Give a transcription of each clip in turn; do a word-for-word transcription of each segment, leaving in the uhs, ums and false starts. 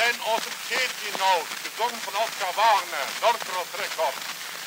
denn aus dem Tät hinaus, gesungen von Oskar Warner, Norcross Records.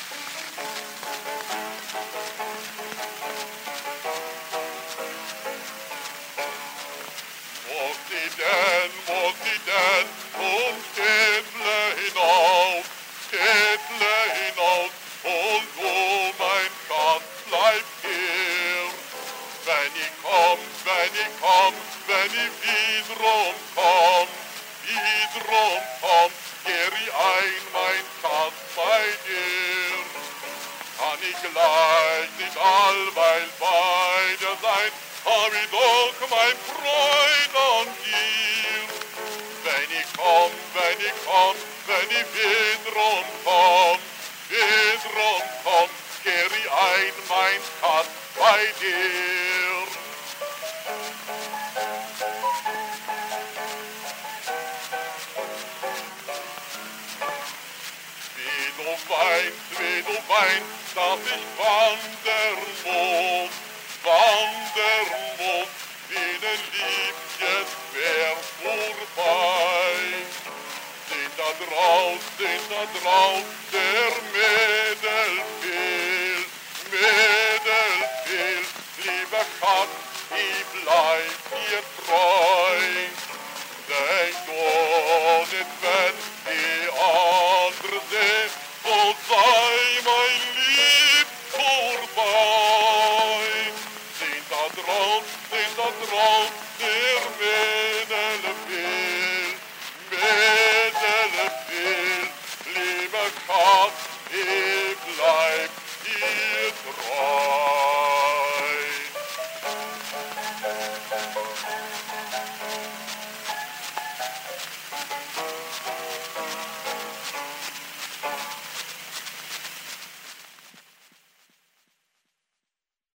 Wo sie denn, wo sie denn, zum Städtle hinaus, Städtle hinaus, und wo mein Schatz bleibt hier. Wenn ich komm, wenn ich komm, wenn ich wiederum komm, wiederum komm, kehr ich ein, mein Schatz, bei dir. Kann ich gleich nicht allweil bei dir sein, hab ich doch mein Freund an dir. Wenn ich komm, wenn ich komm, wenn ich wiederum komm, wiederum komm, kehr ich ein, mein Schatz, bei dir. Wie du weinst, wie du weinst, dass ich wandern muss, wandern muss, wie ein Liebchen wär vorbei. Sind da draus, sind da draus, der Mädel fehlt, Mädel fehlt, lieber Schatz, ich bleib dir treu. Denk nur nicht, wenn die andere sehen, so sei mein Lieb vorbei. Sind da draus, sind da draus, der Mädel fehlt, Mädel fehlt, lieber Schatz, ich bleib dir treu.